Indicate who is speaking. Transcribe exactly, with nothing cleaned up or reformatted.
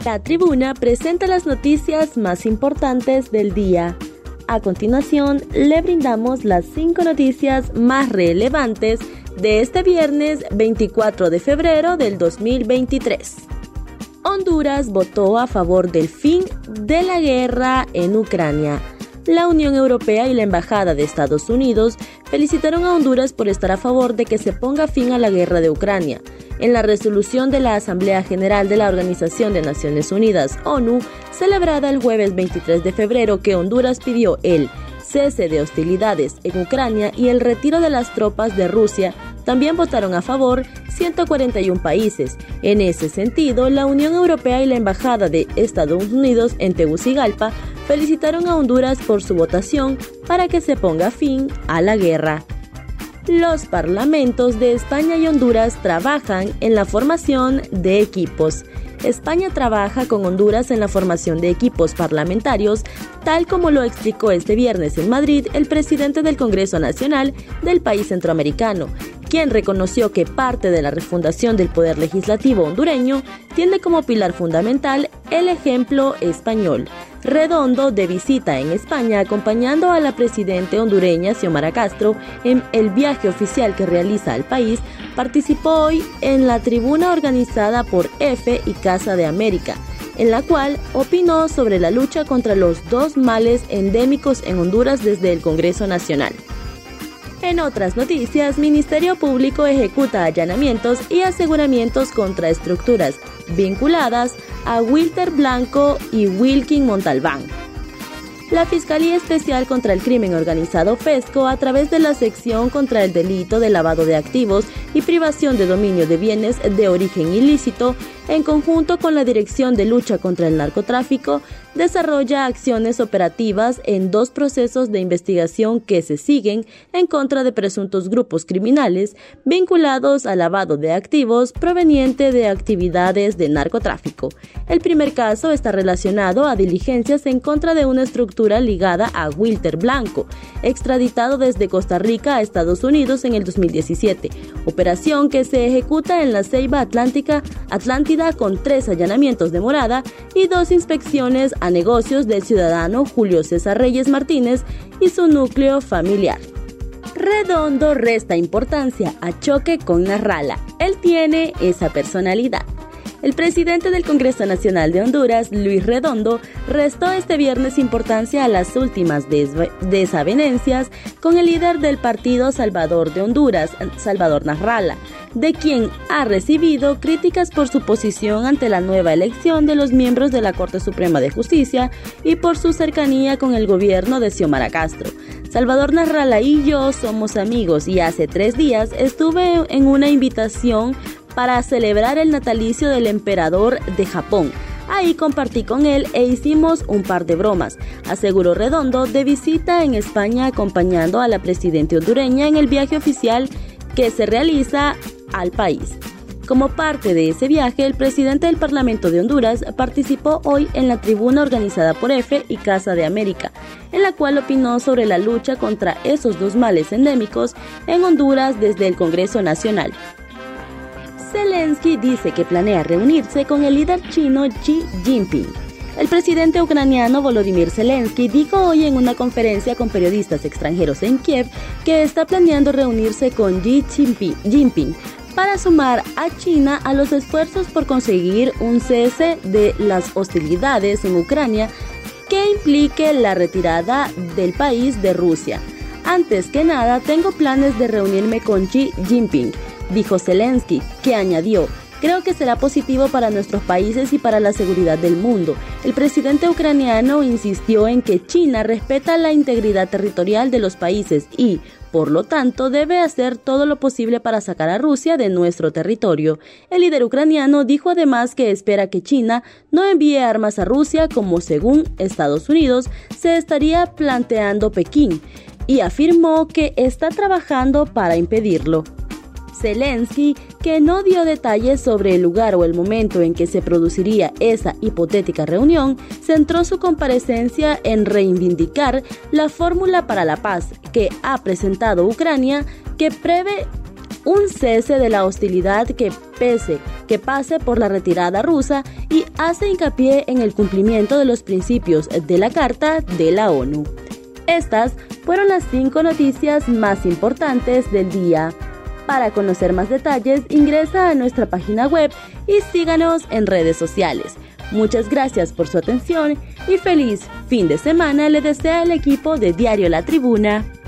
Speaker 1: La Tribuna presenta las noticias más importantes del día. A continuación, le brindamos las cinco noticias más relevantes de este viernes veinticuatro de febrero del dos mil veintitrés. Honduras votó a favor del fin de la guerra en Ucrania. La Unión Europea y la Embajada de Estados Unidos felicitaron a Honduras por estar a favor de que se ponga fin a la guerra de Ucrania. En la resolución de la Asamblea General de la Organización de Naciones Unidas, ONU, celebrada el jueves veintitrés de febrero, que Honduras pidió el cese de hostilidades en Ucrania y el retiro de las tropas de Rusia, también votaron a favor ciento cuarenta y uno países. En ese sentido, la Unión Europea y la Embajada de Estados Unidos en Tegucigalpa felicitaron a Honduras por su votación para que se ponga fin a la guerra. Los parlamentos de España y Honduras trabajan en la formación de equipos. España trabaja con Honduras en la formación de equipos parlamentarios, tal como lo explicó este viernes en Madrid el presidente del Congreso Nacional del país centroamericano, quien reconoció que parte de la refundación del poder legislativo hondureño tiene como pilar fundamental el ejemplo español. Redondo, de visita en España acompañando a la presidenta hondureña Xiomara Castro en el viaje oficial que realiza al país, participó hoy en la tribuna organizada por EFE y Casa de América, en la cual opinó sobre la lucha contra los dos males endémicos en Honduras desde el Congreso Nacional. En otras noticias, Ministerio Público ejecuta allanamientos y aseguramientos contra estructuras vinculadas a Wilter Blanco y Wilkin Montalbán. La Fiscalía Especial contra el Crimen Organizado FESCO, a través de la sección contra el delito de lavado de activos y privación de dominio de bienes de origen ilícito, en conjunto con la Dirección de Lucha contra el Narcotráfico, desarrolla acciones operativas en dos procesos de investigación que se siguen en contra de presuntos grupos criminales vinculados al lavado de activos proveniente de actividades de narcotráfico. El primer caso está relacionado a diligencias en contra de una estructura ligada a Wilter Blanco, extraditado desde Costa Rica a Estados Unidos en el dos mil diecisiete, operación que se ejecuta en la Ceiba Atlántica, Atlántida, con tres allanamientos de morada y dos inspecciones a negocios del ciudadano Julio César Reyes Martínez y su núcleo familiar. Redondo resta importancia a choque con Nasrallah. Él tiene esa personalidad. El presidente del Congreso Nacional de Honduras, Luis Redondo, restó este viernes importancia a las últimas des- desavenencias con el líder del Partido Salvador de Honduras, Salvador Nasrallah, de quien ha recibido críticas por su posición ante la nueva elección de los miembros de la Corte Suprema de Justicia y por su cercanía con el gobierno de Xiomara Castro. Salvador Nasrallah y yo somos amigos y hace tres días estuve en una invitación para celebrar el natalicio del emperador de Japón. Ahí compartí con él e hicimos un par de bromas, aseguró Redondo, de visita en España acompañando a la presidenta hondureña en el viaje oficial que se realiza al país. Como parte de ese viaje, el presidente del Parlamento de Honduras participó hoy en la tribuna organizada por EFE y Casa de América, en la cual opinó sobre la lucha contra esos dos males endémicos en Honduras desde el Congreso Nacional. Zelensky dice que planea reunirse con el líder chino Xi Jinping. El presidente ucraniano Volodymyr Zelensky dijo hoy en una conferencia con periodistas extranjeros en Kiev que está planeando reunirse con Xi Jinping para sumar a China a los esfuerzos por conseguir un cese de las hostilidades en Ucrania que implique la retirada del país de Rusia. Antes que nada, tengo planes de reunirme con Xi Jinping, dijo Zelensky, que añadió: creo que será positivo para nuestros países y para la seguridad del mundo. El presidente ucraniano insistió en que China respeta la integridad territorial de los países y, por lo tanto, debe hacer todo lo posible para sacar a Rusia de nuestro territorio. El líder ucraniano dijo además que espera que China no envíe armas a Rusia, como según Estados Unidos se estaría planteando Pekín, y afirmó que está trabajando para impedirlo. Zelensky, que no dio detalles sobre el lugar o el momento en que se produciría esa hipotética reunión, centró su comparecencia en reivindicar la fórmula para la paz que ha presentado Ucrania, que prevé un cese de la hostilidad que pese que pase por la retirada rusa y hace hincapié en el cumplimiento de los principios de la Carta de la ONU. Estas fueron las cinco noticias más importantes del día. Para conocer más detalles, ingresa a nuestra página web y síganos en redes sociales. Muchas gracias por su atención y feliz fin de semana le desea el equipo de Diario La Tribuna.